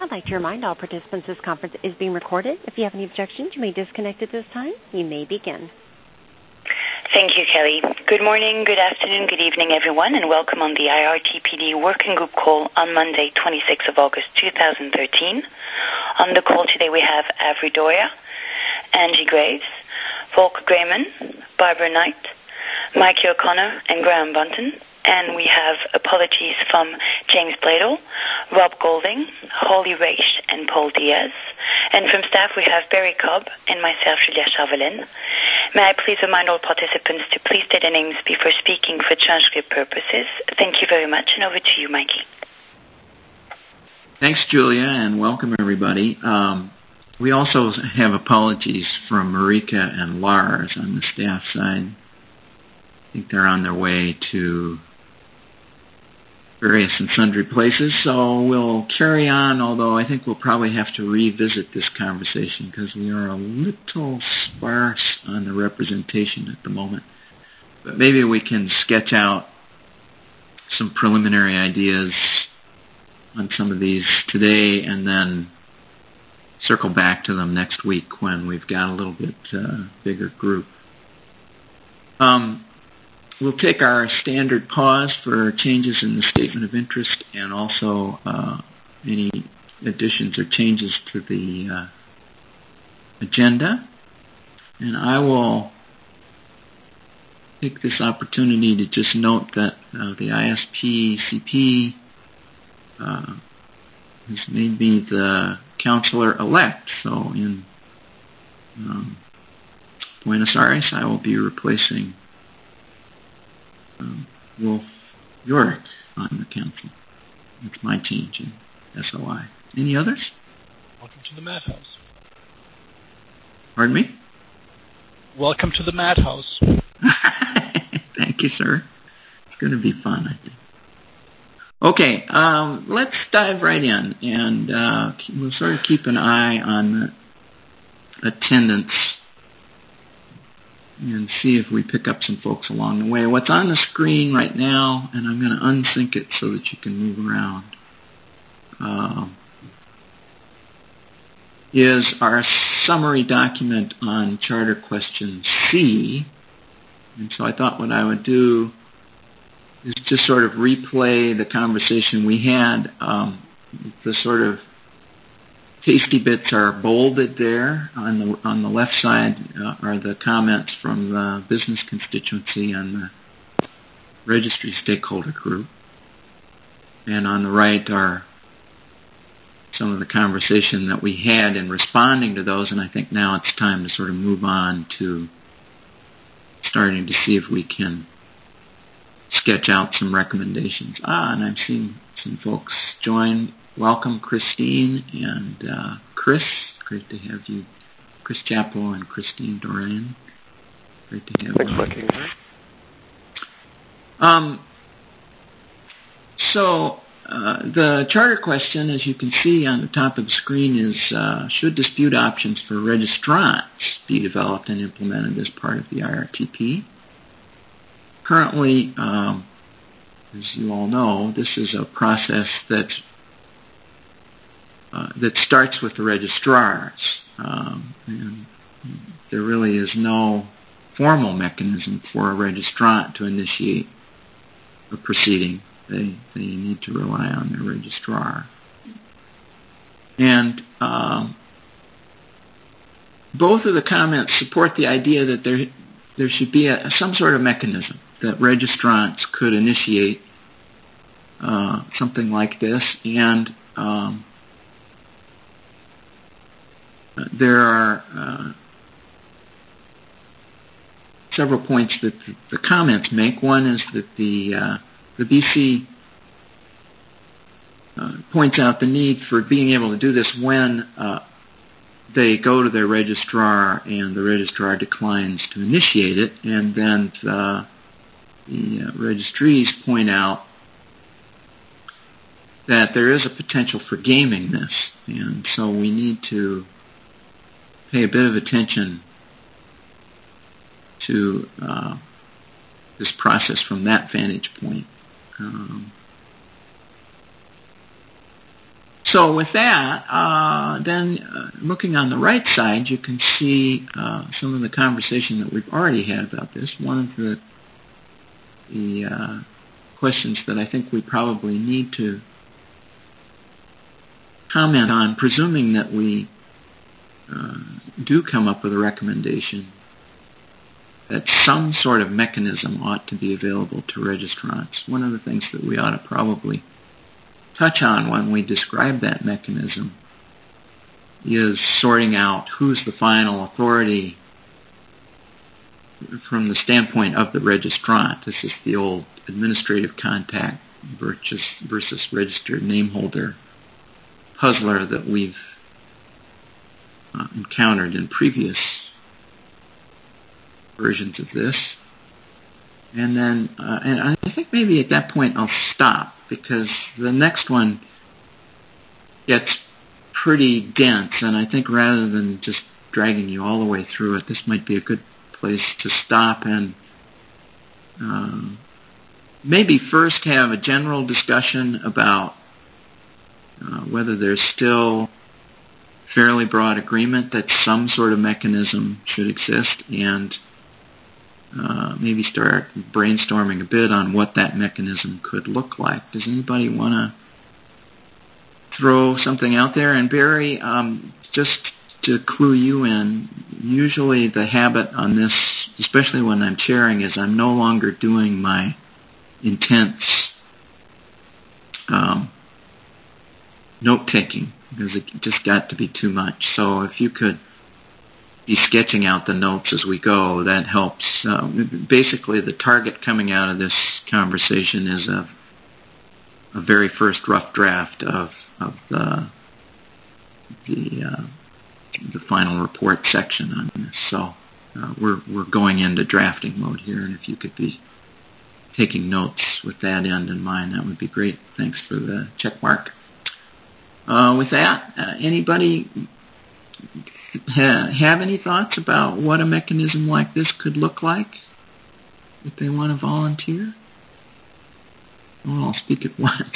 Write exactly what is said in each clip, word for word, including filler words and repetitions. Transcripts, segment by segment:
I'd like to remind all participants this conference is being recorded. If you have any objections, you may disconnect at this time. You may begin. Thank you, Kelly. Good morning, good afternoon, good evening, everyone, and welcome on the I R T P D Working Group call on Monday, twenty-sixth of August, two thousand thirteen. On the call today we have Avery Doria, Angie Graves, Volker Grayman, Barbara Knight, Mikey O'Connor, and Graham Bunton. And we have apologies from James Bladel, Rob Golding, Holly Raish, and Paul Diaz. And from staff we have Barry Cobb and myself, Julia Charvelin. May I please remind all participants to please state their names before speaking for transcript purposes. Thank you very much, and over to you, Mikey. Thanks, Julia, and welcome everybody. Um, we also have apologies from Marika and Lars on the staff side. I think they're on their way to various and sundry places, so we'll carry on, although I think we'll probably have to revisit this conversation because we are a little sparse on the representation at the moment. But maybe we can sketch out some preliminary ideas on some of these today and then circle back to them next week when we've got a little bit uh, bigger group. Um, We'll take our standard pause for changes in the statement of interest and also uh, any additions or changes to the uh, agenda. And I will take this opportunity to just note that uh, the I S P C P uh, has made me the counselor-elect. So in um, Buenos Aires, I will be replacing Um, Wolf Yorick on the council. That's my change in S O I. Any others? Welcome to the Madhouse. Pardon me? Welcome to the Madhouse. Thank you, sir. It's going to be fun, I think. Okay, um, let's dive right in, and uh, we'll sort of keep an eye on the attendance and see if we pick up some folks along the way. What's on the screen right now, and I'm going to unsync it so that you can move around, uh, is our summary document on Charter Question C. And so I thought what I would do is just sort of replay the conversation we had. Um, the sort of tasty bits are bolded there. On the on the left side uh, are the comments from the business constituency and the registry stakeholder group. And on the right are some of the conversation that we had in responding to those. And I think now it's time to sort of move on to starting to see if we can sketch out some recommendations. Ah, and I'm seeing some folks join. Welcome, Christine and uh, Chris. Great to have you, Chris Chappell and Christine Doran. Great to have you. Thanks, Mikey. Um, so uh, the charter question, as you can see on the top of the screen, is uh, should dispute options for registrants be developed and implemented as part of the I R T P? Currently, um, as you all know, this is a process that's Uh, that starts with the registrars. Um, and there really is no formal mechanism for a registrant to initiate a proceeding. They, they need to rely on their registrar. And um, both of the comments support the idea that there, there should be a, some sort of mechanism that registrants could initiate uh, something like this. And um, There are uh, several points that the, the comments make. One is that the uh, the B C uh, points out the need for being able to do this when uh, they go to their registrar and the registrar declines to initiate it, and then the, the uh, registries point out that there is a potential for gaming this, and so we need to pay a bit of attention to uh, this process from that vantage point. Um, so with that, uh, then uh, looking on the right side, you can see uh, some of the conversation that we've already had about this. One of the, the uh, questions that I think we probably need to comment on, presuming that we uh, do come up with a recommendation that some sort of mechanism ought to be available to registrants. One of the things that we ought to probably touch on when we describe that mechanism is sorting out who's the final authority from the standpoint of the registrant. This is the old administrative contact versus, versus registered name holder puzzler that we've uh, encountered in previous versions of this. And then, uh, and I think maybe at that point I'll stop, because the next one gets pretty dense, and I think rather than just dragging you all the way through it, this might be a good place to stop and uh, maybe first have a general discussion about uh, whether there's still fairly broad agreement that some sort of mechanism should exist, and Uh, maybe start brainstorming a bit on what that mechanism could look like. Does anybody want to throw something out there? And Barry, um, just to clue you in, usually the habit on this, especially when I'm chairing, is I'm no longer doing my intense um, note-taking, because it just got to be too much. So if you could be sketching out the notes as we go, that helps. Uh, basically, the target coming out of this conversation is a, a very first rough draft of, of the the, uh, the final report section on this. So uh, we're we're going into drafting mode here, and if you could be taking notes with that end in mind, that would be great. Thanks for the check mark. Uh, with that, uh, anybody have any thoughts about what a mechanism like this could look like, if they want to volunteer? Well, I'll speak at once.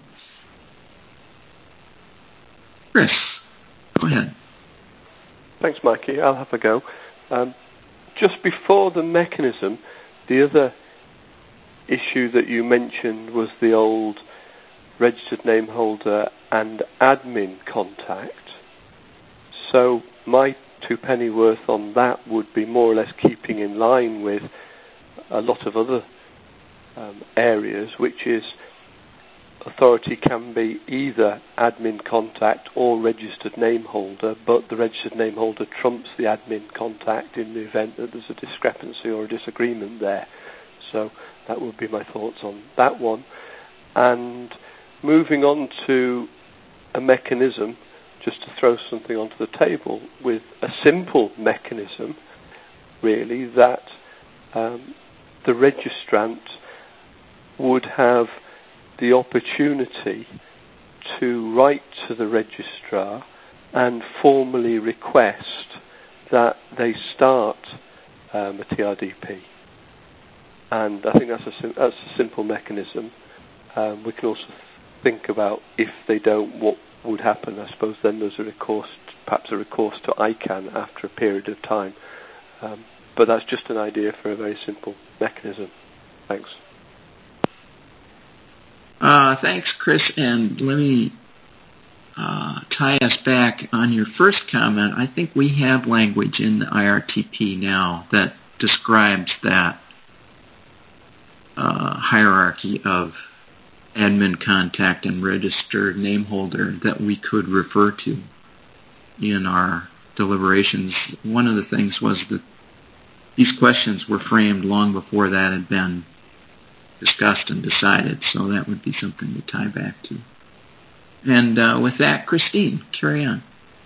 Chris, go ahead. Thanks, Mikey. I'll have a go. Um, just before the mechanism, the other issue that you mentioned was the old registered name holder and admin contact. So my two penny worth on that would be more or less keeping in line with a lot of other um, areas, which is authority can be either admin contact or registered name holder, but the registered name holder trumps the admin contact in the event that there's a discrepancy or a disagreement there. So that would be my thoughts on that one. And moving on to a mechanism, just to throw something onto the table, with a simple mechanism, really, that um, the registrant would have the opportunity to write to the registrar and formally request that they start um, a T R D P. And I think that's a, sim- that's a simple mechanism. Um, we can also think about, if they don't, what would happen. I suppose then there's a recourse, perhaps a recourse to I CANN after a period of time. Um, but that's just an idea for a very simple mechanism. Thanks. Uh, thanks, Chris. And let me uh, tie us back on your first comment. I think we have language in the I R T P now that describes that uh, hierarchy of admin contact and registered name holder that we could refer to in our deliberations. One of the things was that these questions were framed long before that had been discussed and decided, so that would be something to tie back to. And uh, with that, Christine, carry on.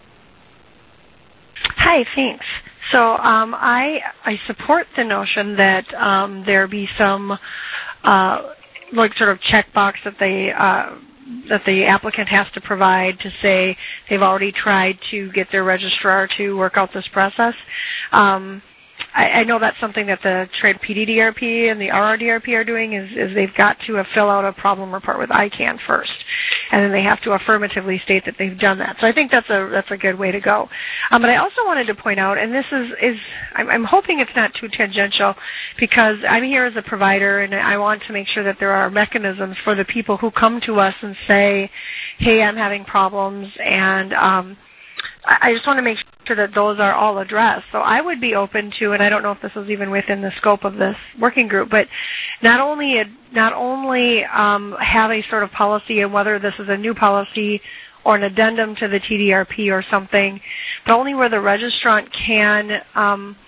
Hi, thanks. So um, I I support the notion that um, there be some uh, like sort of checkbox that they uh, that the applicant has to provide to say they've already tried to get their registrar to work out this process. Um, I, I know that's something that the Trade P D D R P and the R R D R P are doing is, is they've got to uh, fill out a problem report with I CANN first, and then they have to affirmatively state that they've done that. So I think that's a that's a good way to go. Um, but I also wanted to point out, and this is, is I'm, I'm hoping it's not too tangential, because I'm here as a provider, and I want to make sure that there are mechanisms for the people who come to us and say, hey, I'm having problems, and um, I just want to make sure that those are all addressed. So I would be open to, and I don't know if this is even within the scope of this working group, but not only not only um, have a sort of policy, and whether this is a new policy or an addendum to the T D R P or something, but only where the registrant can um,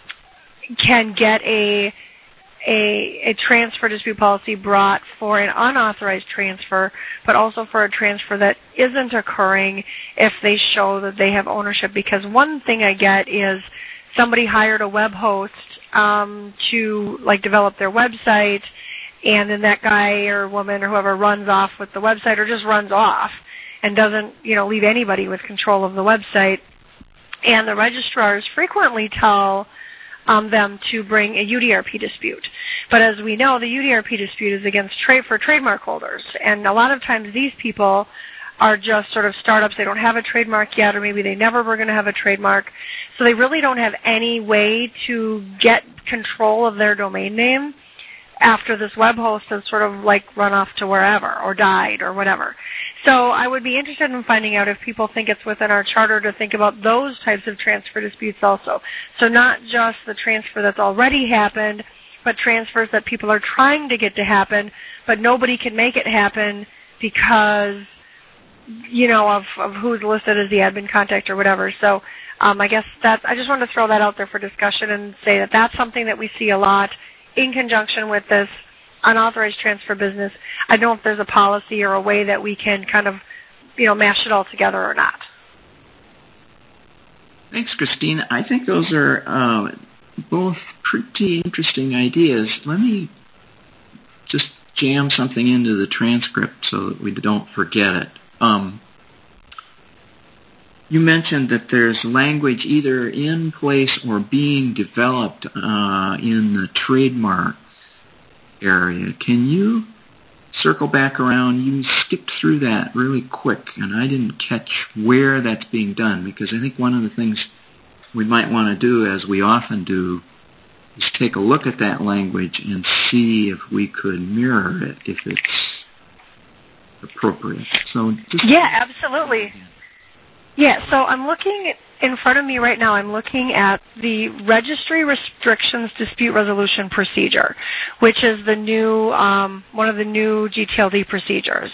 can get a A, a transfer dispute policy brought for an unauthorized transfer, but also for a transfer that isn't occurring if they show that they have ownership. Because one thing I get is somebody hired a web host um, to like develop their website, and then that guy or woman or whoever runs off with the website, or just runs off and doesn't, you know, leave anybody with control of the website. And the registrars frequently tell Um, them to bring a U D R P dispute. But as we know, the U D R P dispute is against trade for trademark holders. And a lot of times these people are just sort of startups. They don't have a trademark yet, or maybe they never were going to have a trademark. So they really don't have any way to get control of their domain name after this web host has sort of like run off to wherever or died or whatever. So I would be interested in finding out if people think it's within our charter to think about those types of transfer disputes also. So not just the transfer that's already happened, but transfers that people are trying to get to happen, but nobody can make it happen because, you know, of, of who's listed as the admin contact or whatever. So um, I guess that I just wanted to throw that out there for discussion and say that that's something that we see a lot in conjunction with this unauthorized transfer business. I don't know if there's a policy or a way that we can kind of, you know, mash it all together or not. Thanks, Christine. I think those are uh, both pretty interesting ideas. Let me just jam something into the transcript so that we don't forget it. Um, you mentioned that there's language either in place or being developed uh, in the trademark area. Can you circle back around? You skipped through that really quick, and I didn't catch where that's being done, because I think one of the things we might want to do, as we often do, is take a look at that language and see if we could mirror it if it's appropriate. So just yeah, absolutely. Yeah, so I'm looking in front of me right now, I'm looking at the Registry Restrictions Dispute Resolution Procedure, which is the new, um, one of the new G T L D procedures.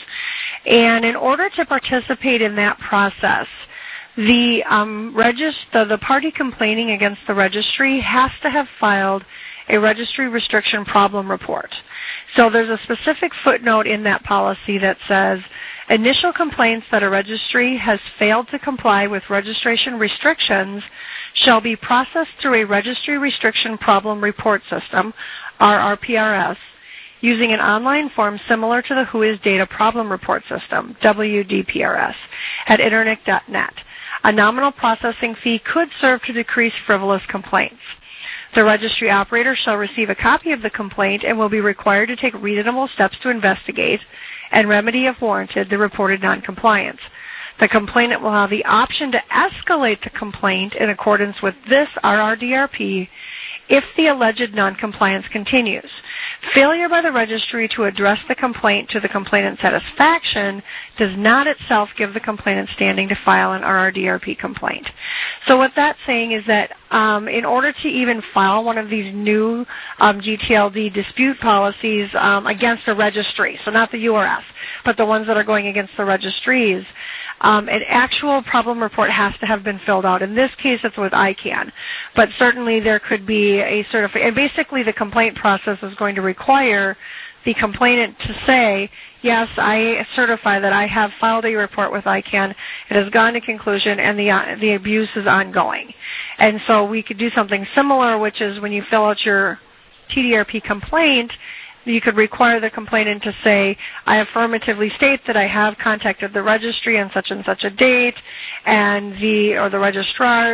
And in order to participate in that process, the, um, regist- the, the party complaining against the registry has to have filed a registry restriction problem report. So there's a specific footnote in that policy that says, initial complaints that a registry has failed to comply with registration restrictions shall be processed through a Registry Restriction Problem Report System, R R P R S, using an online form similar to the Who Is Data Problem Report System, W D P R S, at internet dot net. A nominal processing fee could serve to decrease frivolous complaints. The registry operator shall receive a copy of the complaint and will be required to take reasonable steps to investigate and remedy, if warranted, the reported noncompliance. The complainant will have the option to escalate the complaint in accordance with this R R D R P if the alleged noncompliance continues. Failure by the registry to address the complaint to the complainant's satisfaction does not itself give the complainant standing to file an R R D R P complaint. So what that's saying is that um, in order to even file one of these new um, G T L D dispute policies um, against a registry, so not the U R S, but the ones that are going against the registries, Um, an actual problem report has to have been filled out. In this case, it's with I CANN. But certainly there could be a certificate. And basically the complaint process is going to require the complainant to say, yes, I certify that I have filed a report with I CANN. It has gone to conclusion, and the, uh, the abuse is ongoing. And so we could do something similar, which is when you fill out your T D R P complaint, you could require the complainant to say, I affirmatively state that I have contacted the registry on such and such a date, and the or the registrars,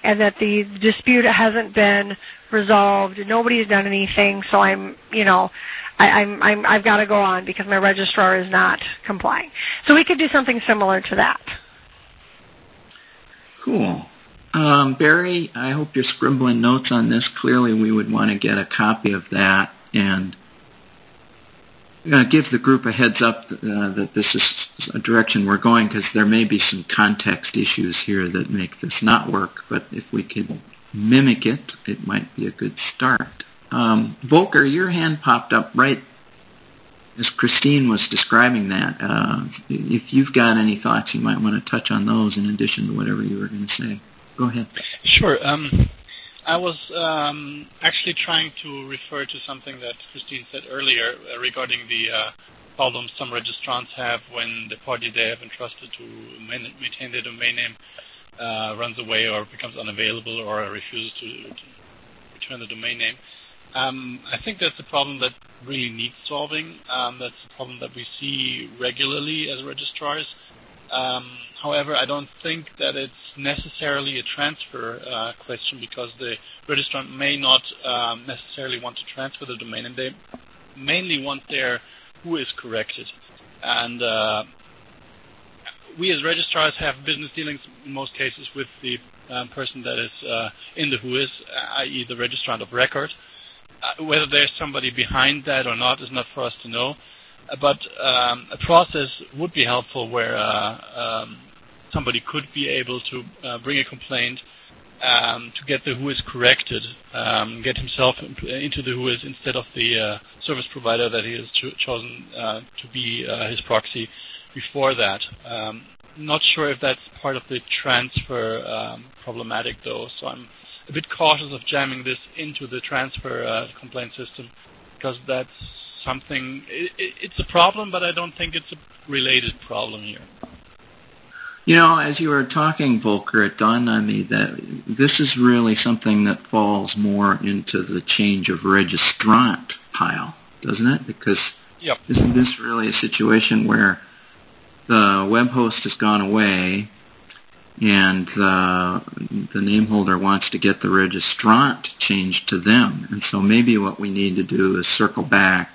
and that the dispute hasn't been resolved. Nobody's done anything, so I'm, you know, I, I'm, I'm, I've got to go on because my registrar is not complying. So we could do something similar to that. Cool. Um, Barry, I hope you're scribbling notes on this. Clearly, we would want to get a copy of that and uh, give the group a heads up uh, that this is a direction we're going, because there may be some context issues here that make this not work, but if we could mimic it, it might be a good start. Um, Volker, your hand popped up right as Christine was describing that. Uh, if you've got any thoughts, you might want to touch on those in addition to whatever you were going to say. Go ahead. Sure. Um, I was um, actually trying to refer to something that Christine said earlier uh, regarding the uh, problems some registrants have when the party they have entrusted to main, maintain their domain name uh, runs away or becomes unavailable or refuses to, to return the domain name. Um, I think that's a problem that really needs solving. Um, that's a problem that we see regularly as registrars. Um, however, I don't think that it's necessarily a transfer uh, question, because the registrant may not um, necessarily want to transfer the domain, and they mainly want their who is corrected. And uh, we as registrars have business dealings in most cases with the um, person that is uh, in the who is, that is the registrant of record. Uh, whether there's somebody behind that or not is not for us to know. Uh, but um, a process would be helpful where uh, um, somebody could be able to uh, bring a complaint um, to get the who is corrected, um, get himself into the who is instead of the uh, service provider that he has cho- chosen uh, to be uh, his proxy before that. Um, not sure if that's part of the transfer um, problematic, though, so I'm a bit cautious of jamming this into the transfer uh, complaint system, because that's something, it, it, it's a problem, but I don't think it's a related problem here. You know, as you were talking, Volker, it dawned on me that this is really something that falls more into the change of registrant pile, doesn't it? Because yep. Isn't this really a situation where the web host has gone away and uh, the name holder wants to get the registrant changed to them? And so maybe what we need to do is circle back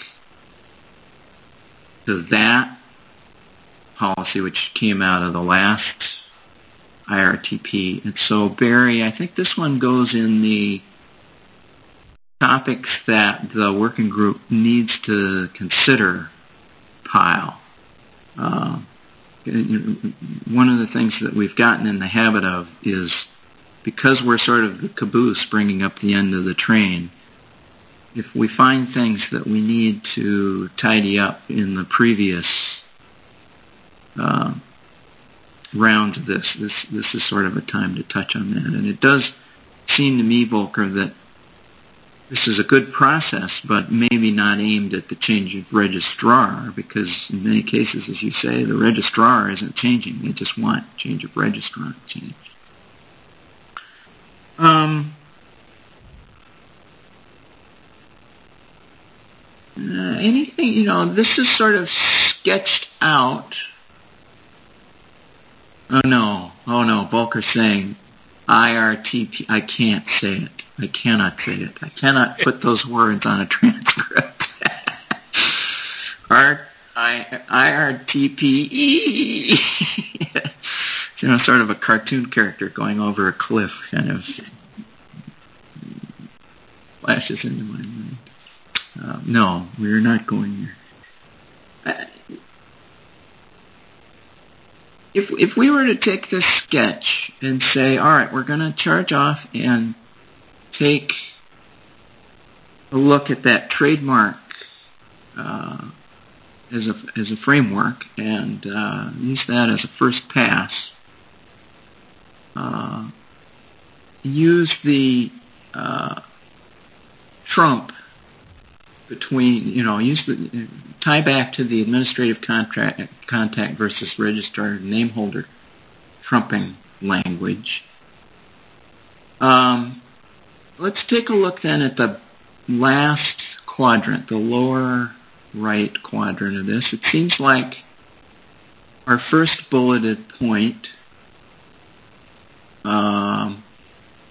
to that policy, which came out of the last I R T P. And so, Barry, I think this one goes in the topics that the working group needs to consider pile. Uh, one of the things that we've gotten in the habit of is, because we're sort of the caboose bringing up the end of the train, if we find things that we need to tidy up in the previous uh, round of this, this, this is sort of a time to touch on that. And it does seem to me, Volker, that this is a good process, but maybe not aimed at the change of registrar, because in many cases, as you say, the registrar isn't changing. They just want change of registrant changed. Um, uh, anything, you know, this is sort of sketched out. Oh, no. Oh, no. Volker's saying I R T P. I can't say it. I cannot say it. I cannot put those words on a transcript. R I R T P E. You know, sort of a cartoon character going over a cliff kind of flashes into my mind. Uh, no, we're not going there. Uh, If if we were to take this sketch and say, all right, we're going to charge off and take a look at that trademark uh, as a as a framework and uh, use that as a first pass, uh, use the uh, trump between, you know, use the tie back to the administrative contract contact versus registered name holder trumping language. Um, let's take a look then at the last quadrant, the lower right quadrant of this. It seems like our first bulleted point um,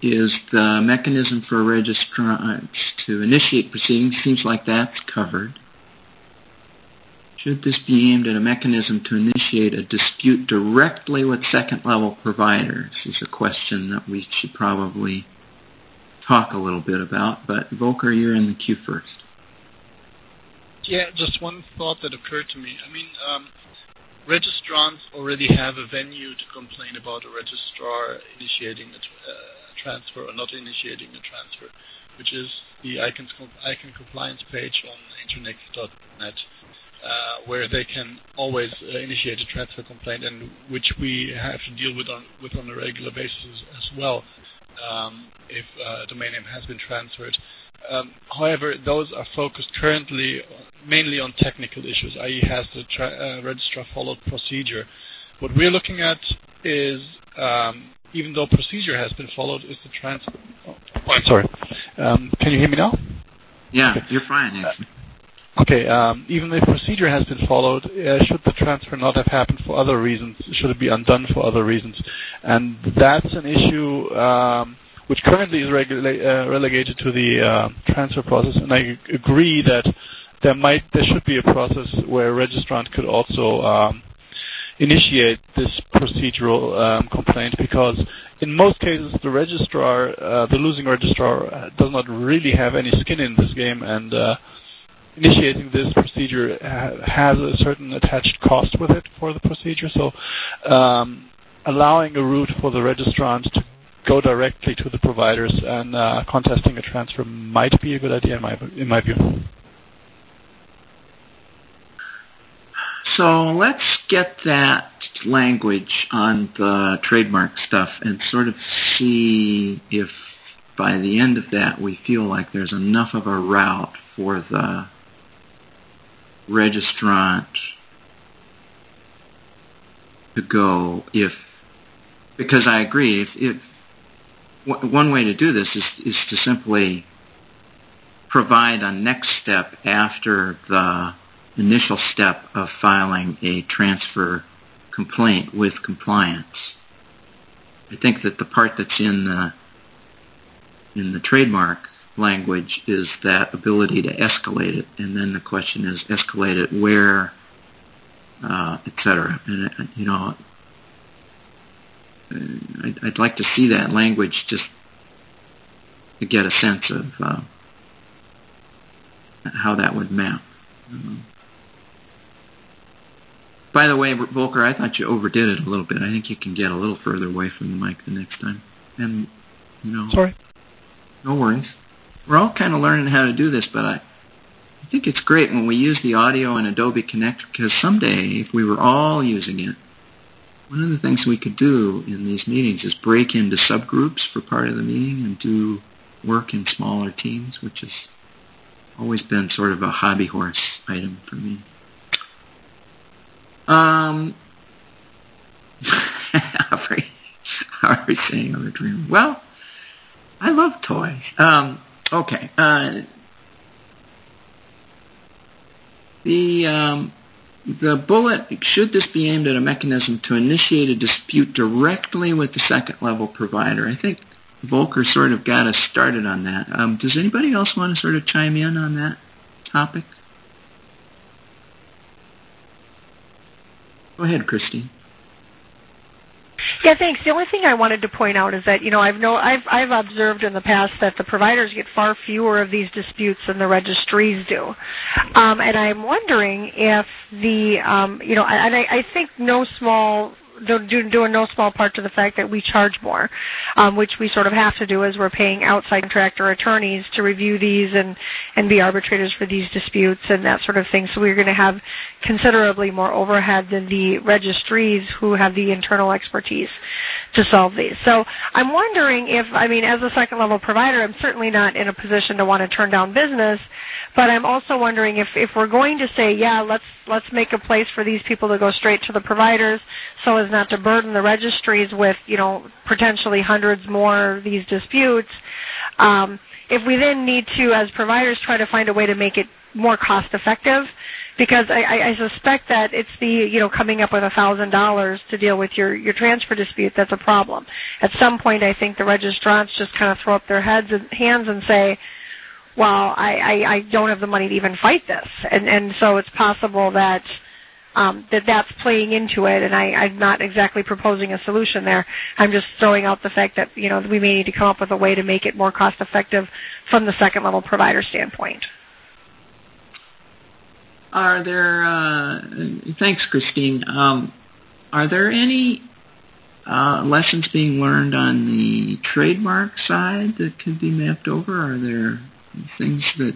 is the mechanism for registrants to initiate proceedings. Seems like that's covered. Should this be aimed at a mechanism to initiate a dispute directly with second-level providers? Is a question that we should probably talk a little bit about. But Volker, you're in the queue first. Yeah, just one thought that occurred to me. I mean, um, registrants already have a venue to complain about a registrar initiating a uh, transfer or not initiating a transfer, which is the ICANN, ICANN compliance page on internet dot net. Uh, where they can always uh, initiate a transfer complaint, and which we have to deal with on, with on a regular basis as well, um, if uh, a domain name has been transferred. Um, however, those are focused currently mainly on technical issues, that is has the tra- uh, registrar followed procedure. What we're looking at is, um, even though procedure has been followed, is the transfer... Oh, I'm sorry. Um, can you hear me now? Yeah, okay. You're fine, actually. Okay, um, even if procedure has been followed, uh, should the transfer not have happened for other reasons? Should it be undone for other reasons? And that's an issue um, which currently is regula- uh, relegated to the uh, transfer process. And I agree that there might, there should be a process where a registrant could also um, initiate this procedural um, complaint, because in most cases the registrar, uh, the losing registrar, uh, does not really have any skin in this game, and uh, initiating this procedure has a certain attached cost with it for the procedure. So um, allowing a route for the registrant to go directly to the providers and uh, contesting a transfer might be a good idea in my, in my view. So let's get that language on the trademark stuff and sort of see if by the end of that we feel like there's enough of a route for the registrant to go, if because I agree if, if w- one way to do this is, is to simply provide a next step after the initial step of filing a transfer complaint with compliance. I think that the part that's in the in the trademark language is that ability to escalate it, and then the question is escalate it where, uh, et cetera. And uh, you know, I'd, I'd like to see that language just to get a sense of uh, how that would map. Um, by the way, Volker, I thought you overdid it a little bit. I think you can get a little further away from the mic the next time. And you know, sorry, no worries. We're all kind of learning how to do this, but I, I think it's great when we use the audio in Adobe Connect, because someday, if we were all using it, one of the things we could do in these meetings is break into subgroups for part of the meeting and do work in smaller teams, which has always been sort of a hobby horse item for me. Um, how are we saying on the dream? Well, I love toys. Um, okay. Uh, the um, the bullet, should this be aimed at a mechanism to initiate a dispute directly with the second level provider? I think Volker sort of got us started on that. Um, does anybody else want to sort of chime in on that topic? Go ahead, Christine. Yeah, thanks. The only thing I wanted to point out is that, you know, I've know I've I've observed in the past that the providers get far fewer of these disputes than the registries do, um, and I'm wondering if the um, you know, and I, I think no small. Due, due in no small part to the fact that we charge more, um, which we sort of have to do as we're paying outside contractor attorneys to review these and, and be arbitrators for these disputes and that sort of thing. So we're going to have considerably more overhead than the registries who have the internal expertise to solve these. So I'm wondering if, I mean, as a second level provider, I'm certainly not in a position to want to turn down business, but I'm also wondering if, if we're going to say, yeah, let's let's make a place for these people to go straight to the providers so as not to burden the registries with, you know, potentially hundreds more of these disputes. Um, if we then need to, as providers, try to find a way to make it more cost effective, because I, I, I suspect that it's the, you know, coming up with a thousand dollars to deal with your, your transfer dispute that's a problem. At some point, I think the registrants just kind of throw up their heads and hands and say, well, I, I, I don't have the money to even fight this. And, and so it's possible that um, that that's playing into it, and I, I'm not exactly proposing a solution there. I'm just throwing out the fact that, you know, we may need to come up with a way to make it more cost-effective from the second-level provider standpoint. Are there, uh, thanks, Christine. Um, are there any uh, lessons being learned on the trademark side that could be mapped over? Are there things that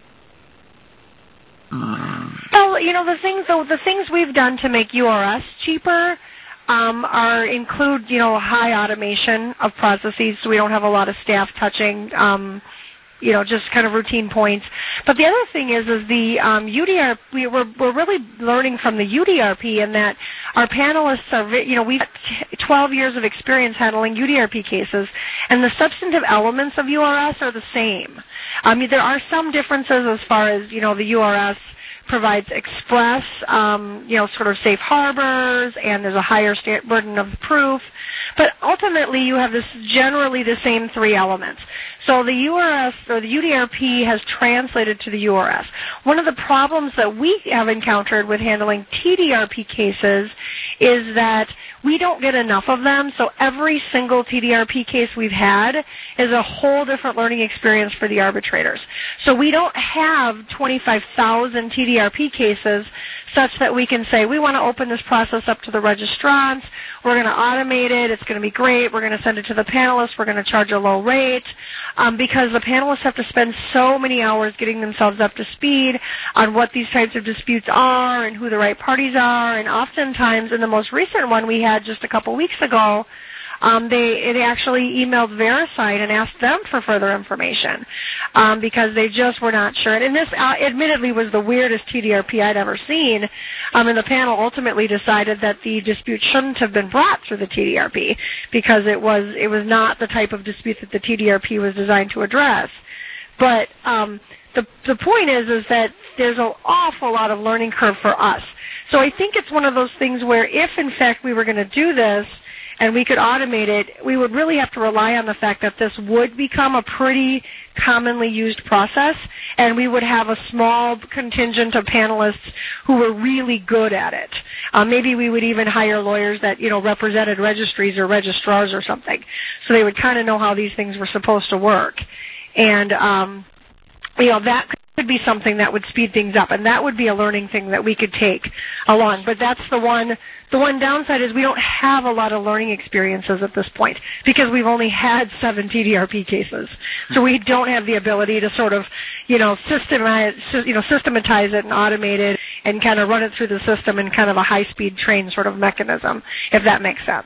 uh, well, you know, the things the, the things we've done to make U R S cheaper um, are include, you know, high automation of processes, so we don't have a lot of staff touching, um, you know, just kind of routine points. But the other thing is, is the um, U D R P. We're we're really learning from the U D R P in that our panelists are, you know, we've got twelve years of experience handling U D R P cases, and the substantive elements of U R S are the same. I mean, there are some differences as far as, you know, the U R S provides express, um, you know, sort of safe harbors, and there's a higher sta- burden of proof. But ultimately, you have this generally the same three elements. So the U R S or the U D R P has translated to the U R S. One of the problems that we have encountered with handling T D R P cases is that we don't get enough of them, so every single T D R P case we've had is a whole different learning experience for the arbitrators. So we don't have twenty-five thousand T D R P cases such that we can say, we want to open this process up to the registrants, we're going to automate it, it's going to be great, we're going to send it to the panelists, we're going to charge a low rate, um, because the panelists have to spend so many hours getting themselves up to speed on what these types of disputes are and who the right parties are, and oftentimes in the most recent one we had just a couple weeks ago, Um, they, they actually emailed VeriSign and asked them for further information um, because they just were not sure. And this, uh, admittedly, was the weirdest T D R P I'd ever seen. Um, and the panel ultimately decided that the dispute shouldn't have been brought through the T D R P because it was it was not the type of dispute that the T D R P was designed to address. But um, the the point is is that there's an awful lot of learning curve for us. So I think it's one of those things where if, in fact, we were going to do this, and we could automate it, we would really have to rely on the fact that this would become a pretty commonly used process, and we would have a small contingent of panelists who were really good at it. Uh, maybe we would even hire lawyers that, you know, represented registries or registrars or something, so they would kind of know how these things were supposed to work. And, um, you know, that could be something that would speed things up, and that would be a learning thing that we could take along. But that's the one the one downside is we don't have a lot of learning experiences at this point because we've only had seven T D R P cases. So we don't have the ability to sort of, you know, systemize, you know, systematize it and automate it and kind of run it through the system in kind of a high-speed train sort of mechanism, if that makes sense.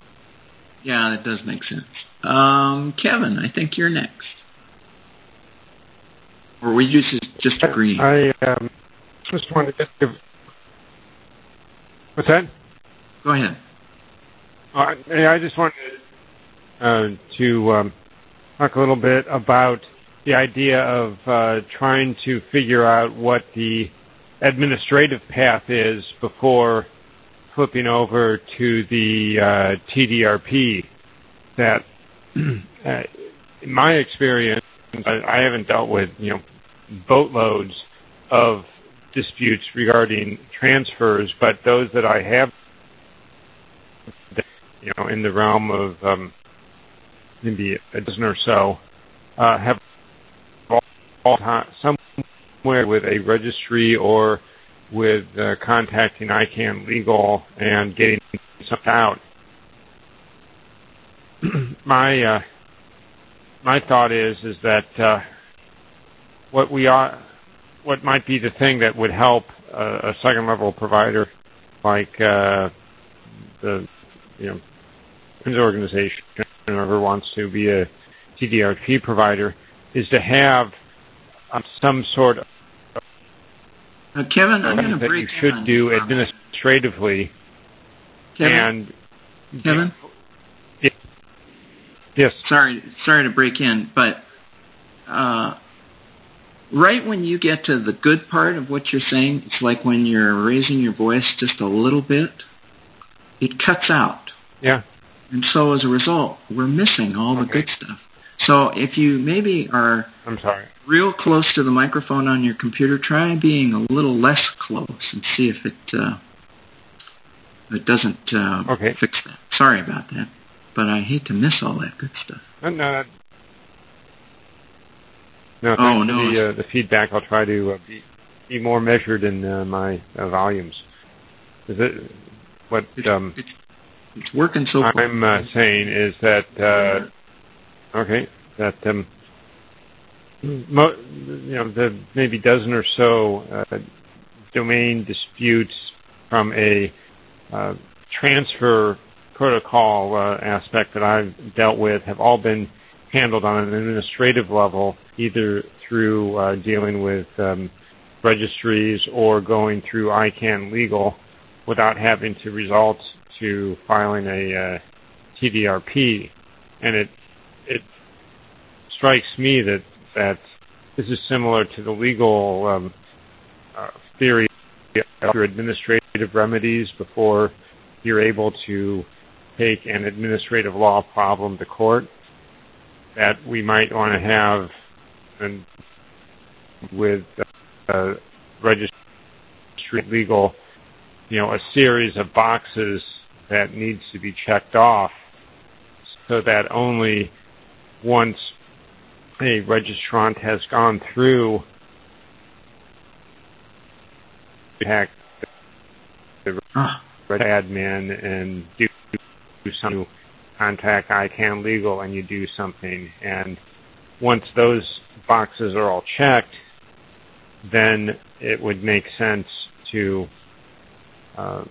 Yeah, it does make sense. Um, Kevin, I think you're next. Or were you just, just agreeing? I um, just wanted to give... What's that? Go ahead. Uh, I just wanted uh, to um, talk a little bit about the idea of uh, trying to figure out what the administrative path is before flipping over to the uh, T D R P. That, uh, in my experience, I, I haven't dealt with, you know, boatloads of disputes regarding transfers, but those that I have, you know, in the realm of um, maybe a dozen or so, uh, have all, all time, somewhere with a registry or with uh, contacting ICANN Legal and getting something out. my uh, my thought is is that uh, what we are, what might be the thing that would help uh, a second level provider like uh, the you know Friends organization, whoever wants to be a T D R P provider, is to have um, some sort of uh, Kevin, I'm going to that break you should do you administratively. Kevin? And Kevin? Yes. Sorry, sorry to break in, but uh, right when you get to the good part of what you're saying, it's like when you're raising your voice just a little bit, it cuts out. Yeah. And so as a result, we're missing all the okay. good stuff. So if you maybe are I'm sorry. real close to the microphone on your computer, try being a little less close and see if it uh, it doesn't uh, okay. fix that. Sorry about that, but I hate to miss all that good stuff. No, no, no thanks oh, for no. the, uh, the feedback. I'll try to uh, be, be more measured in uh, my uh, volumes. Is it what it's, um, it's, it's working so far. I'm uh, saying is that uh, okay that um, mo- you know the maybe dozen or so uh, domain disputes from a uh, transfer protocol uh, aspect that I've dealt with have all been handled on an administrative level, either through uh, dealing with um, registries or going through I CANN Legal without having to resort to filing a uh, T D R P. And it it strikes me that, that this is similar to the legal um, uh, theory of your administrative remedies before you're able to take an administrative law problem to court, that we might want to have and with uh, registry legal, you know, a series of boxes that needs to be checked off so that only once a registrant has gone through hack the admin and do some contact I CANN Legal and you do something, and once those boxes are all checked, then it would make sense to uh,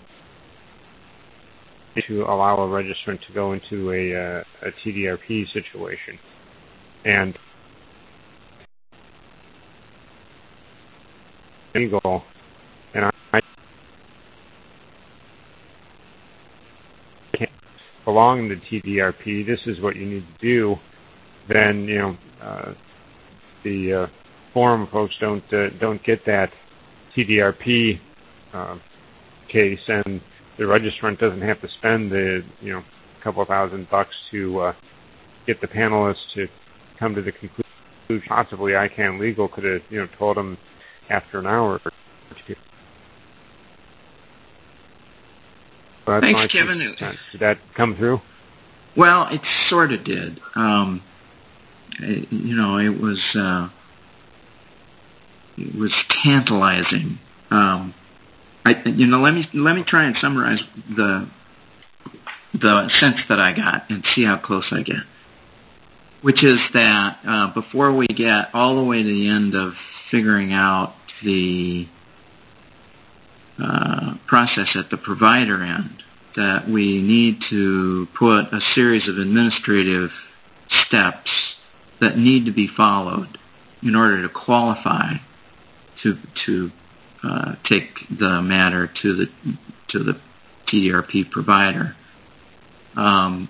to allow a registrant to go into a, uh, a T D R P situation. And legal, and I can't belong to T D R P. This is what you need to do. Then you know uh, the uh, forum folks don't uh, don't get that T D R P uh, case, and the registrant doesn't have to spend the you know couple of thousand bucks to uh, get the panelists to come to the conclusion. Possibly, I CANN Legal could have you know told them after an hour or two. So that's Thanks, Kevin. Did that come through? Well, it sort of did. Um, it, you know, it was uh, it was tantalizing. Um, I, you know, let me let me try and summarize the the sense that I got and see how close I get. Which is that uh, before we get all the way to the end of figuring out the uh, process at the provider end, that we need to put a series of administrative steps that need to be followed in order to qualify to to uh, take the matter to the to the T D R P provider. Um,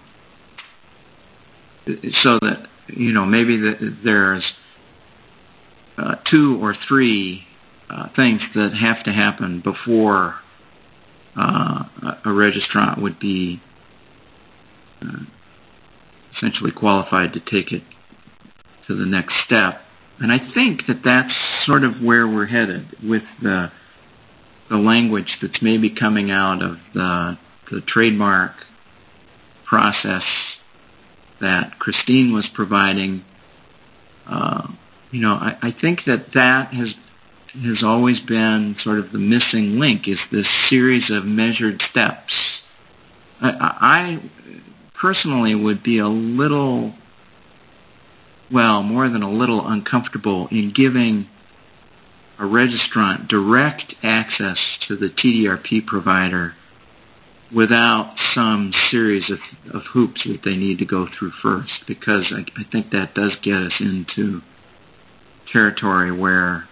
So that, you know, maybe the, there's uh, two or three uh, things that have to happen before uh, a registrant would be uh, essentially qualified to take it to the next step. And I think that that's sort of where we're headed with the the language that's maybe coming out of the the trademark process that Christine was providing. Uh, you know, I, I think that that has has always been sort of the missing link, is this series of measured steps. I, I personally would be a little, well, more than a little uncomfortable in giving a registrant direct access to the T D R P provider without some series of, of hoops that they need to go through first, because I, I think that does get us into territory where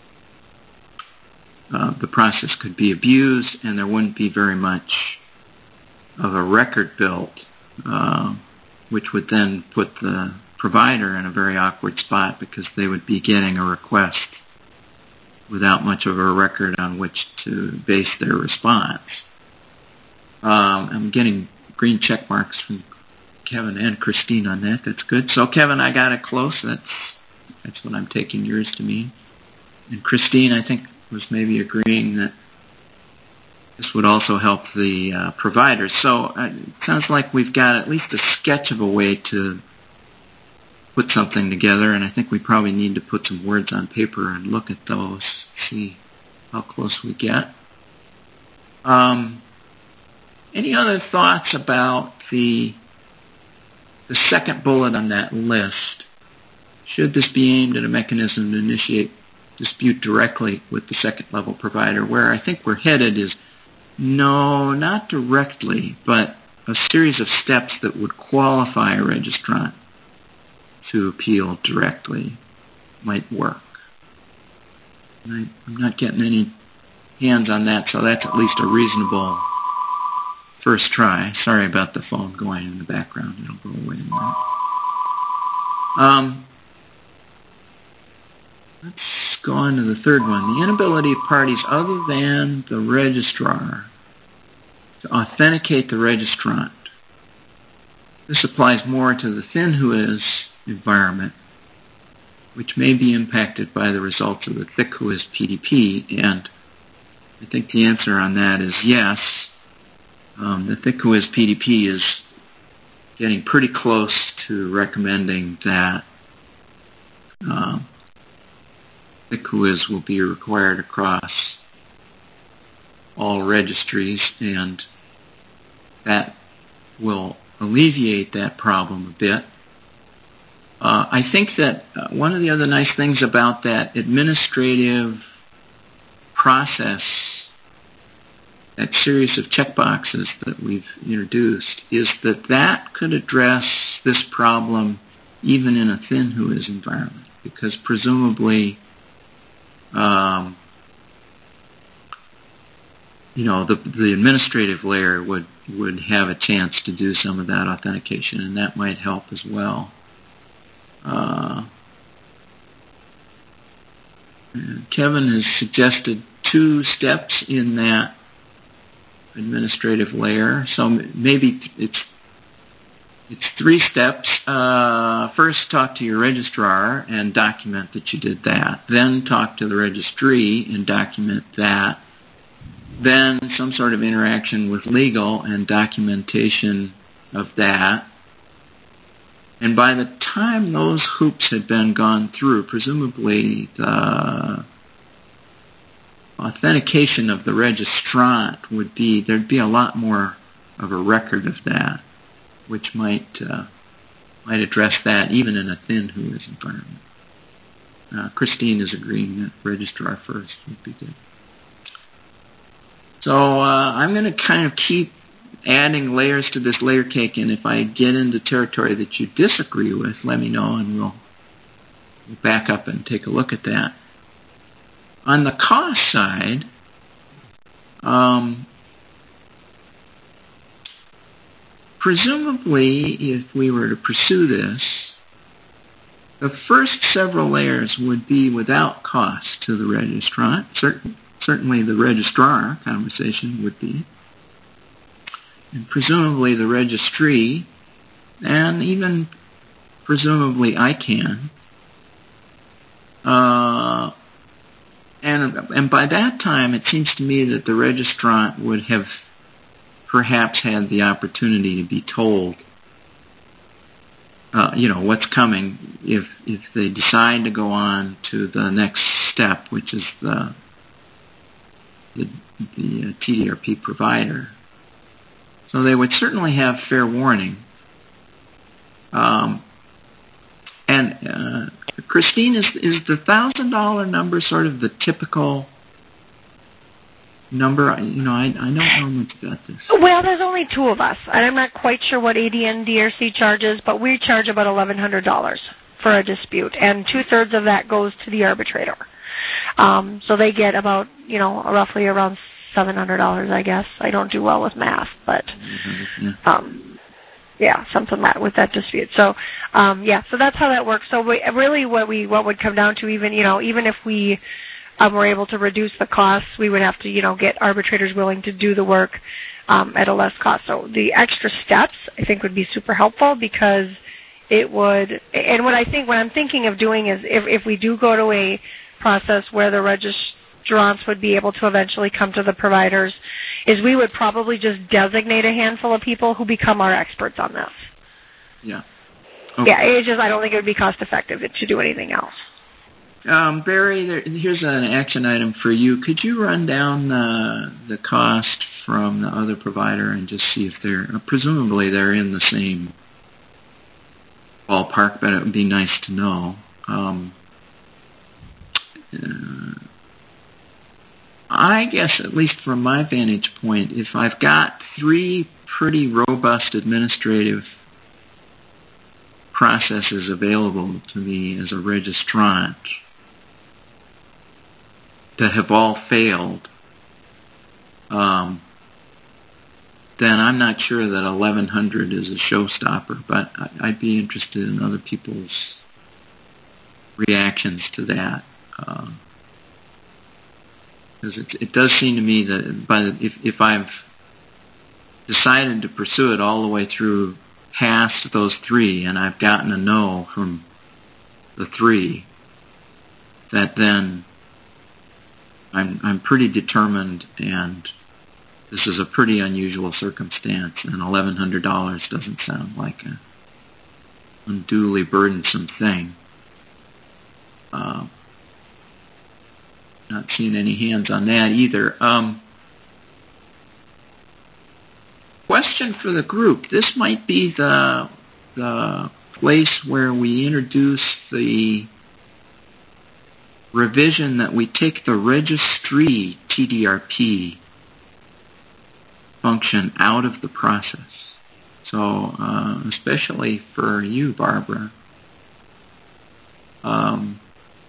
uh, the process could be abused and there wouldn't be very much of a record built, uh, which would then put the provider in a very awkward spot because they would be getting a request without much of a record on which to base their response. Um, I'm getting green check marks from Kevin and Christine on that. That's good. So, Kevin, I got it close. That's that's what I'm taking yours to mean. And Christine, I think, was maybe agreeing that this would also help the uh, providers. So uh, it sounds like we've got at least a sketch of a way to put something together, and I think we probably need to put some words on paper and look at those, see how close we get. Um, any other thoughts about the the second bullet on that list? Should this be aimed at a mechanism to initiate dispute directly with the second level provider? Where I think we're headed is no, not directly, but a series of steps that would qualify a registrant to appeal directly might work. And I, I'm not getting any hands on that, so that's at least a reasonable first try. Sorry about the phone going in the background. It'll go away in a minute. Um, let's go on to the third one. The inability of parties other than the registrar to authenticate the registrant. This applies more to the thin whois environment, which may be impacted by the results of the thick whois P D P, and I think the answer on that is yes. Um, the thick whois P D P is getting pretty close to recommending that um, thick whois will be required across all registries, and that will alleviate that problem a bit. Uh, I think that uh, one of the other nice things about that administrative process, that series of checkboxes that we've introduced, is that that could address this problem even in a thin whois environment, because presumably um, you know, the, the administrative layer would, would have a chance to do some of that authentication, and that might help as well. Uh, Kevin has suggested two steps in that administrative layer, so maybe it's it's three steps. Uh, first, talk to your registrar and document that you did that. Then talk to the registry and document that. Then some sort of interaction with legal and documentation of that. And by the time those hoops had been gone through, presumably the authentication of the registrant would be, there'd be a lot more of a record of that, which might uh, might address that even in a thin whois environment. Uh, Christine is agreeing that registrar first would be good. So uh, I'm going to kind of keep adding layers to this layer cake, and if I get into territory that you disagree with, let me know and we'll, we'll back up and take a look at that. On the cost side, um, presumably if we were to pursue this, the first several layers would be without cost to the registrant. Certain, certainly the registrar conversation would be. And presumably the registry, and even presumably I CAN. Uh, and, and by that time, it seems to me that the registrant would have perhaps had the opportunity to be told, uh, you know, what's coming if if they decide to go on to the next step, which is the the, the uh, T D R P provider. So they would certainly have fair warning. Um, and uh, Christine, is is the thousand dollar number sort of the typical number? You know, I I don't know much about this. Well, there's only two of us, and I'm not quite sure what A D N D R C charges, but we charge about eleven hundred dollars for a dispute, and two thirds of that goes to the arbitrator. Um, so they get about, you know, roughly around seven hundred dollars, I guess. I don't do well with math, but um, yeah, something like with that dispute. So, um, yeah, so that's how that works. So we, really, what we what would come down to, even you know, even if we um, were able to reduce the costs, we would have to you know get arbitrators willing to do the work um, at a less cost. So the extra steps, I think, would be super helpful because it would. And what I think, what I'm thinking of doing is, if if we do go to a process where the registrants would be able to eventually come to the providers, is we would probably just designate a handful of people who become our experts on this. Yeah. Okay. Yeah, it's just I don't think it would be cost effective to do anything else. Um, Barry, there, here's an action item for you. Could you run down uh, the cost from the other provider and just see if they're, uh, presumably they're in the same ballpark, but it would be nice to know. Um, uh, I guess, at least from my vantage point, if I've got three pretty robust administrative processes available to me as a registrant that have all failed, um, then I'm not sure that eleven hundred is a showstopper, but I'd be interested in other people's reactions to that. Um, Because it, it does seem to me that by the, if, if I've decided to pursue it all the way through past those three, and I've gotten a no from the three, that then I'm I'm pretty determined, and this is a pretty unusual circumstance, and eleven hundred dollars doesn't sound like an unduly burdensome thing. Uh, Not seeing any hands on that either. Um, question for the group. This might be the, the place where we introduce the revision that we take the registry T D R P function out of the process. So, uh, especially for you, Barbara, um,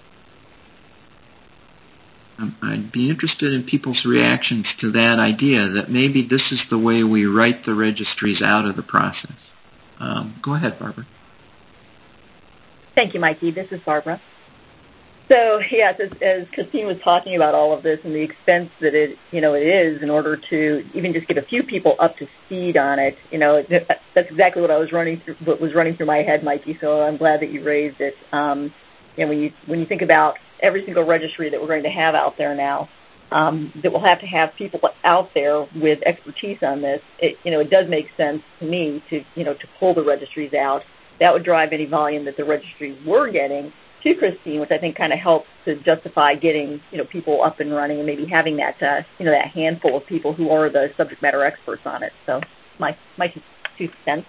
I'd be interested in people's reactions to that idea, that maybe this is the way we write the registries out of the process. Um, go ahead, Barbara. Thank you, Mikey. This is Barbara. So, yes, as, as Christine was talking about all of this and the expense that it, you know, it is in order to even just get a few people up to speed on it, you know, that's exactly what I was running through, what was running through my head, Mikey. So I'm glad that you raised it. Um, you know, when you when you think about every single registry that we're going to have out there now, um, that will have to have people out there with expertise on this, it, you know, it does make sense to me to, you know, to pull the registries out. That would drive any volume that the registries were getting to Christine, which I think kind of helps to justify getting, you know, people up and running and maybe having that, uh, you know, that handful of people who are the subject matter experts on it. So my, my two cents.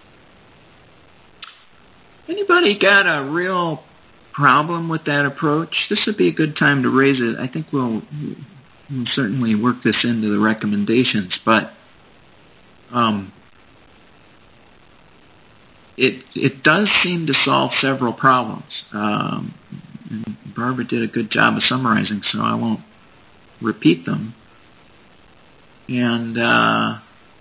Anybody got a real problem with that approach? This would be a good time to raise it. I think we'll, we'll certainly work this into the recommendations, but um, it it does seem to solve several problems. Um, and Barbara did a good job of summarizing, so I won't repeat them. And uh,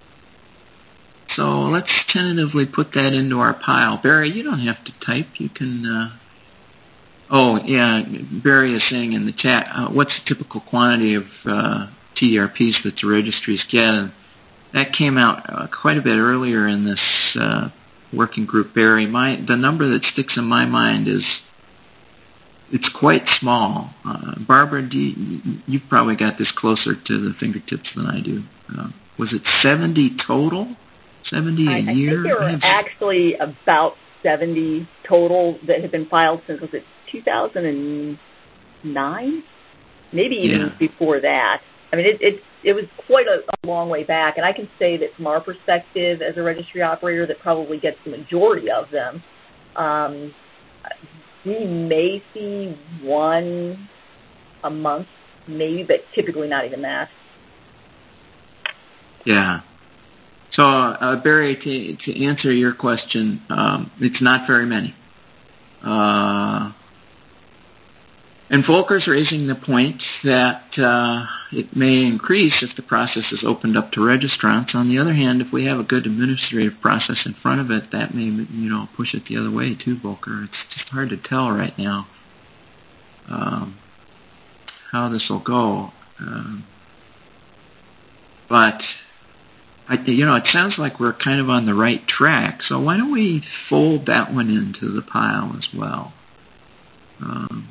so let's tentatively put that into our pile. Barry, you don't have to type. You can... Uh, Oh, yeah, Barry is saying in the chat, uh, what's the typical quantity of uh, T D R Ps that the registries get? And that came out uh, quite a bit earlier in this uh, working group, Barry. My, the number that sticks in my mind is it's quite small. Uh, Barbara, do you, you've probably got this closer to the fingertips than I do. Uh, was it seventy total? seventy a I, I year? I think there were actually about seventy total that have been filed since, was it two thousand nine? Maybe even yeah. before that. I mean, it, it, it was quite a, a long way back, and I can say that from our perspective as a registry operator that probably gets the majority of them, um, we may see one a month, maybe, but typically not even that. Yeah. So, uh, Barry, to, to answer your question, um, it's not very many. Uh, and Volker's raising the point that, uh, it may increase if the process is opened up to registrants. On the other hand, if we have a good administrative process in front of it, that may, you know, push it the other way too, Volker. It's just hard to tell right now um, how this will go. Um, but, I, you know, it sounds like we're kind of on the right track. So why don't we fold that one into the pile as well? Um,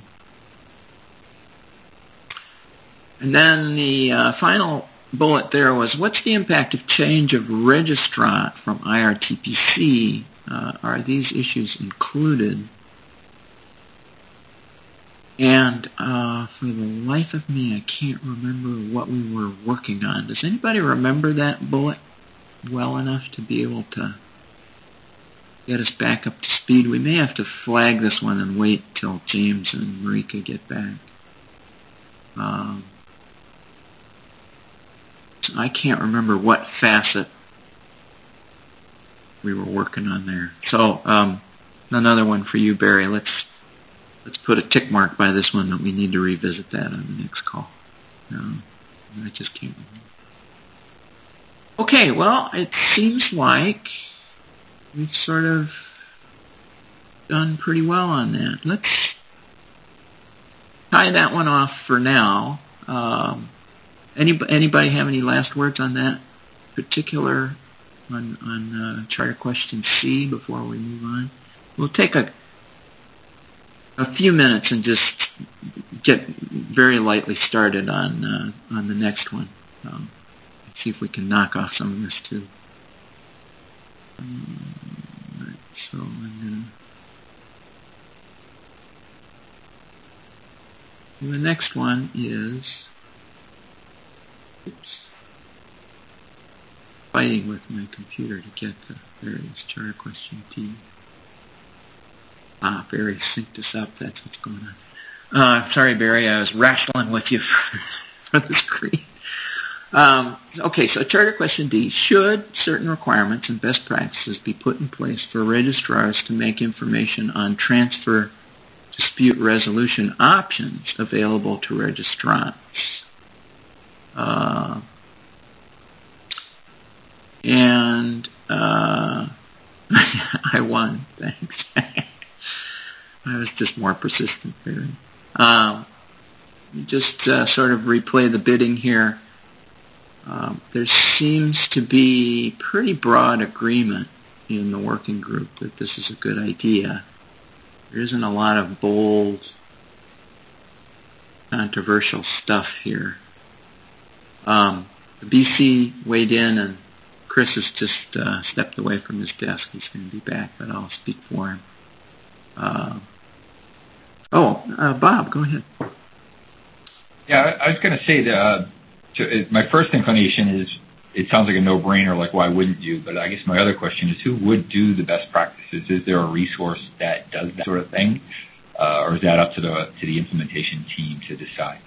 And then the uh, final bullet there was, what's the impact of change of registrant from I R T P C? Uh, are these issues included? And uh, for the life of me, I can't remember what we were working on. Does anybody remember that bullet well enough to be able to get us back up to speed? We may have to flag this one and wait till James and Marika get back. Um, I can't remember what facet we were working on there. So um, another one for you, Barry. Let's let's put a tick mark by this one that we need to revisit that on the next call. Um, I just can't remember. Okay, well, it seems like we've sort of done pretty well on that. Let's tie that one off for now. Um, Any, anybody have any last words on that particular, on, on uh, Charter Question C before we move on? We'll take a a few minutes and just get very lightly started on uh, on the next one. Um, see if we can knock off some of this too. Um, right, so I'm gonna. The next one is. Oops. Fighting with my computer to get the various Charter Question D. Ah, Barry synced us up. That's what's going on. Uh, sorry, Barry. I was wrestling with you for, for the screen. Um, okay, so Charter Question D. Should certain requirements and best practices be put in place for registrars to make information on transfer dispute resolution options available to registrants? Uh, and uh, I won, thanks. I was just more persistent there. Um, just uh, sort of replay the bidding here. Um, there seems to be pretty broad agreement in the working group that this is a good idea. There isn't a lot of bold, controversial stuff here. Um, the B C weighed in, and Chris has just uh, stepped away from his desk. He's going to be back, but I'll speak for him. Uh, oh, uh, Bob, go ahead. Yeah, I, I was going to say that uh, to, uh, my first inclination is it sounds like a no-brainer, like why wouldn't you? But I guess my other question is who would do the best practices? Is there a resource that does that sort of thing, uh, or is that up to the to the implementation team to decide?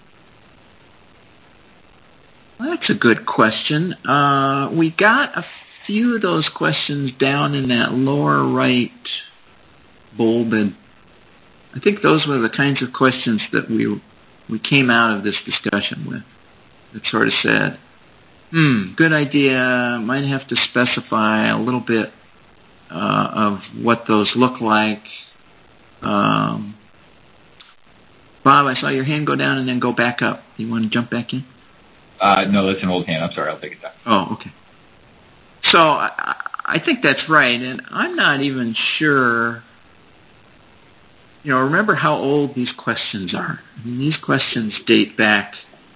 Well, that's a good question. Uh, we got a few of those questions down in that lower right bolded. I think those were the kinds of questions that we we came out of this discussion with. That sort of said, hmm, good idea, might have to specify a little bit uh, of what those look like. Um, Bob, I saw your hand go down and then go back up. You want to jump back in? Uh, no, that's an old hand. I'm sorry, I'll take it down. Oh, okay. So I, I think that's right, and I'm not even sure. You know, remember how old these questions are. I mean, these questions date back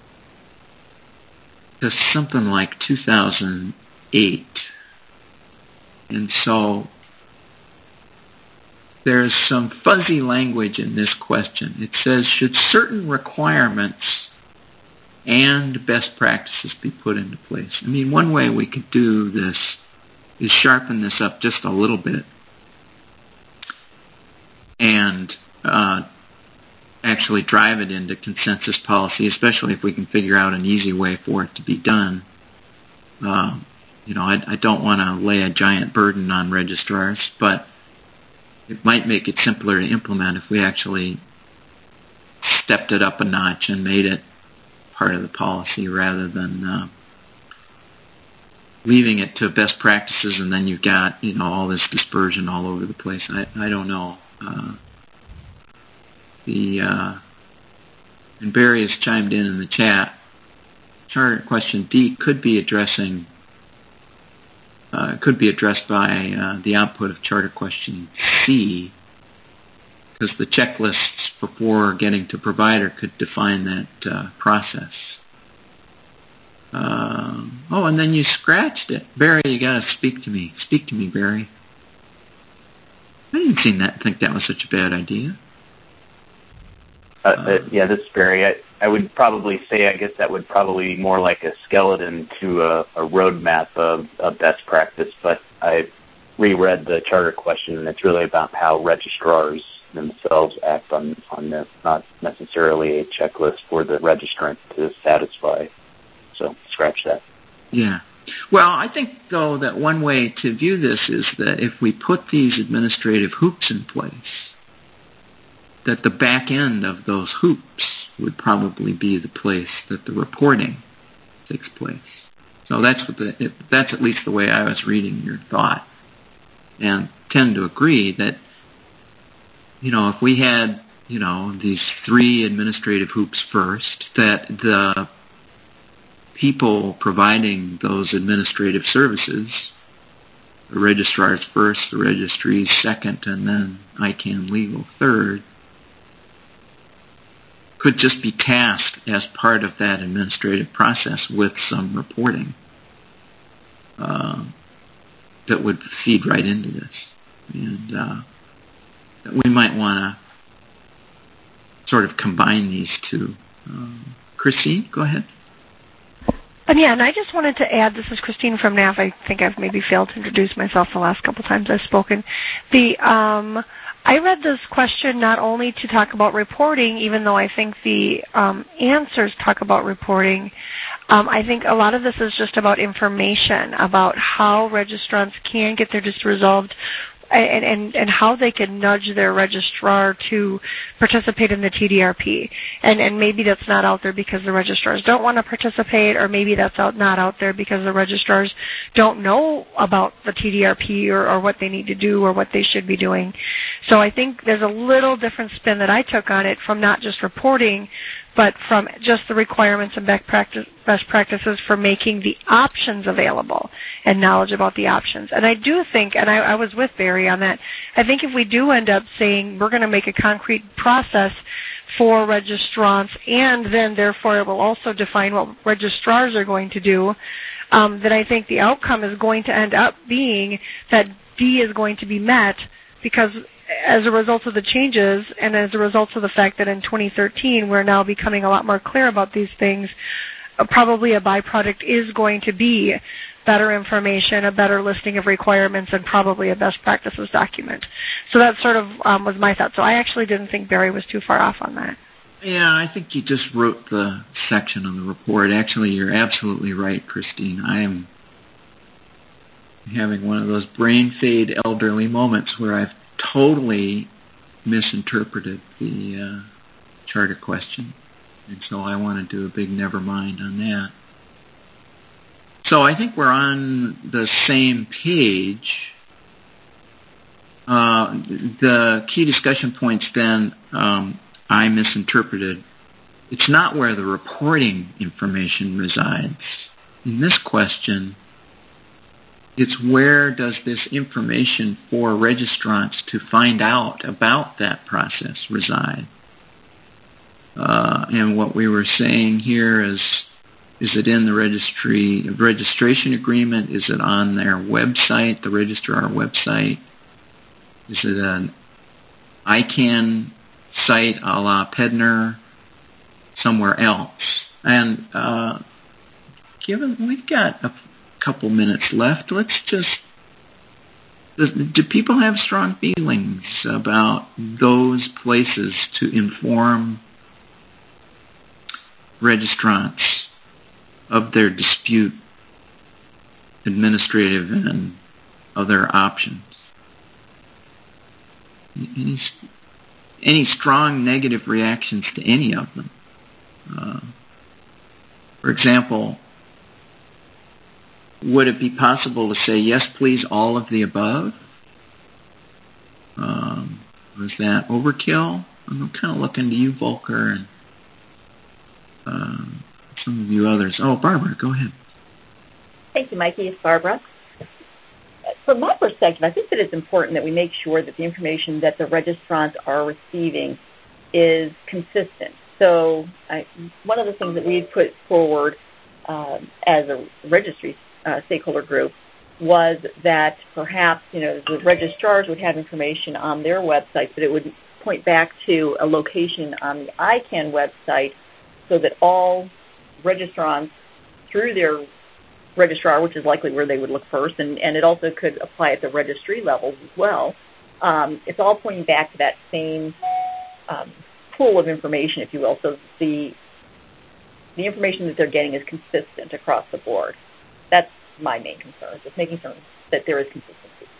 to something like two thousand eight. And so there's some fuzzy language in this question. It says, should certain requirements and best practices be put into place? I mean, one way we could do this is sharpen this up just a little bit and uh, actually drive it into consensus policy, especially if we can figure out an easy way for it to be done. Uh, you know, I, I don't want to lay a giant burden on registrars, but it might make it simpler to implement if we actually stepped it up a notch and made it part of the policy rather than uh, leaving it to best practices, and then you've got, you know, all this dispersion all over the place. I, I don't know. Uh, the uh, and Barry has chimed in in the chat. Charter question D could be addressing uh, could be addressed by uh, the output of charter question C, because the checklists before getting to provider could define that uh, process. Uh, oh, and then you scratched it. Barry, you got to speak to me. Speak to me, Barry. I didn't seem that think that was such a bad idea. Uh, uh, yeah, this is Barry. I, I would probably say, I guess that would probably be more like a skeleton to a, a roadmap of, of best practice, but I reread the charter question, and it's really about how registrars themselves act on, on this, not necessarily a checklist for the registrant to satisfy. So scratch that. Yeah. Well, I think, though, that one way to view this is that if we put these administrative hoops in place, that the back end of those hoops would probably be the place that the reporting takes place. So that's what the, it, that's at least the way I was reading your thought, and tend to agree that, you know, if we had, you know, these three administrative hoops first, that the people providing those administrative services, the registrars first, the registries second, and then I CANN Legal third, could just be tasked as part of that administrative process with some reporting uh, that would feed right into this. And uh, that we might want to sort of combine these two. Um, Christine, go ahead. And yeah, and I just wanted to add, this is Christine from N A F. I think I've maybe failed to introduce myself the last couple times I've spoken. The um, I read this question not only to talk about reporting, even though I think the um, answers talk about reporting. Um, I think a lot of this is just about information, about how registrants can get their dispute resolved, and, and, and how they can nudge their registrar to participate in the T D R P. And, and maybe that's not out there because the registrars don't want to participate, or maybe that's out, not out there because the registrars don't know about the T D R P or, or what they need to do or what they should be doing. So I think there's a little different spin that I took on it, from not just reporting, but from just the requirements and best practices for making the options available and knowledge about the options. And I do think, and I, I was with Barry on that, I think if we do end up saying we're going to make a concrete process for registrants, and then therefore it will also define what registrars are going to do, um, then I think the outcome is going to end up being that D is going to be met, because as a result of the changes and as a result of the fact that in twenty thirteen we're now becoming a lot more clear about these things, uh, probably a byproduct is going to be better information, a better listing of requirements, and probably a best practices document. So that sort of um, was my thought. So I actually didn't think Barry was too far off on that. Yeah, I think you just wrote the section on the report. Actually, you're absolutely right, Christine. I am having one of those brain fade elderly moments where I've totally misinterpreted the uh, charter question, and so I want to do a big never mind on that. So I think we're on the same page. Uh, the key discussion points then, um, I misinterpreted. It's not where the reporting information resides. In this question, it's where does this information for registrants to find out about that process reside. Uh, and what we were saying here is, is it in the registry registration agreement? Is it on their website, the registrar website? Is it an I CANN site a la Pedner somewhere else? And uh, given we've got a couple minutes left, let's just, do people have strong feelings about those places to inform registrants of their dispute, administrative and other options? Any, any strong negative reactions to any of them? Uh, For example, would it be possible to say, yes, please, all of the above? Um, was that overkill? I'm kind of looking to you, Volker, and um, some of you others. Oh, Barbara, go ahead. Thank you, Mikey. It's Barbara. From my perspective, I think that it's important that we make sure that the information that the registrants are receiving is consistent. So I, one of the things that we put forward um, as a registry uh, stakeholder group was that perhaps, you know, the registrars would have information on their website, but it would point back to a location on the I CANN website so that all registrants through their registrar, which is likely where they would look first, and, and it also could apply at the registry levels as well. Um, it's all pointing back to that same um, pool of information, if you will. So the the information that they're getting is consistent across the board. That's my main concern, just making sure that there is consistency.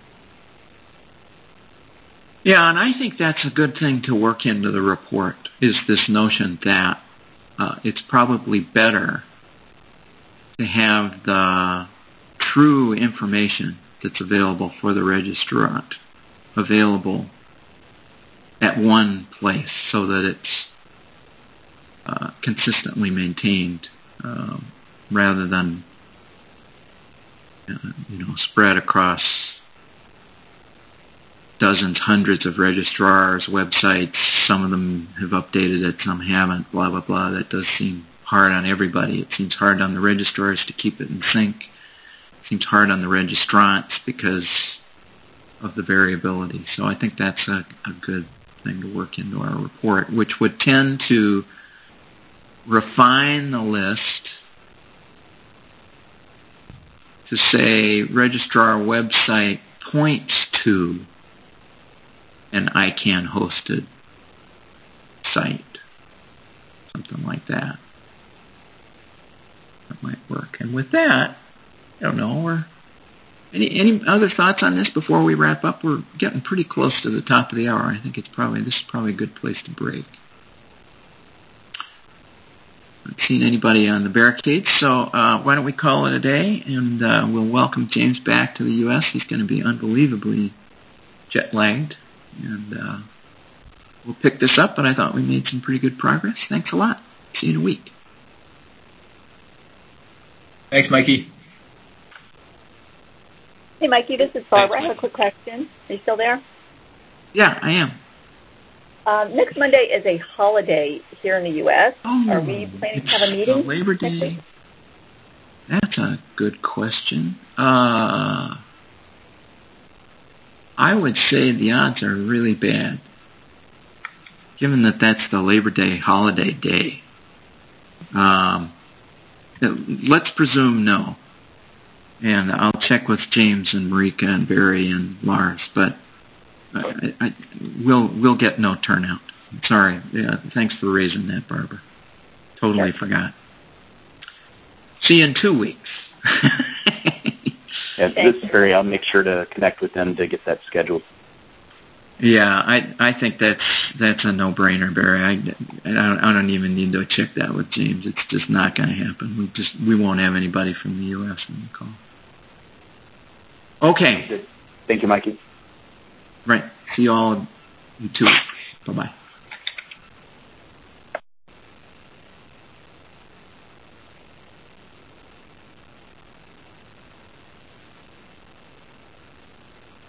Yeah, and I think that's a good thing to work into the report, is this notion that uh, it's probably better to have the true information that's available for the registrant available at one place so that it's uh, consistently maintained uh, rather than uh, you know spread across dozens, hundreds of registrars' websites. Some of them have updated it, some haven't, blah, blah, blah. That does seem hard on everybody. It seems hard on the registrars to keep it in sync. It seems hard on the registrants because of the variability. So I think that's a, a good thing to work into our report, which would tend to refine the list to say registrar website points to an I CANN hosted site, something like that. That might work. And with that, I don't know, we're, any any other thoughts on this before we wrap up? We're getting pretty close to the top of the hour. I think it's probably this is probably a good place to break. I haven't seen anybody on the barricades, so uh, why don't we call it a day, and uh, we'll welcome James back to the U S. He's going to be unbelievably jet-lagged, and uh, we'll pick this up, but I thought we made some pretty good progress. Thanks a lot. See you in a week. Thanks, Mikey. Hey, Mikey, this is Barbara. I have a quick question. Are you still there? Yeah, I am. Um, next Monday is a holiday here in the U S. Oh, Are we planning to have a meeting? Uh, Labor Day. That's a good question. Uh, I would say the odds are really bad, given that that's the Labor Day holiday day. Um, let's presume no. And I'll check with James and Marika and Barry and Lars, but I, I, we'll we'll get no turnout. Sorry. Yeah, thanks for raising that, Barbara. Totally sure. Forgot. See you in two weeks. Yeah, this is Barry. I'll make sure to connect with them to get that scheduled. Yeah, I I think that's that's a no-brainer, Barry. I, I don't I don't even need to check that with James. It's just not going to happen. We just we won't have anybody from the U S on the call. Okay. Thank you, Mikey. Right. See you all in two weeks. Bye bye.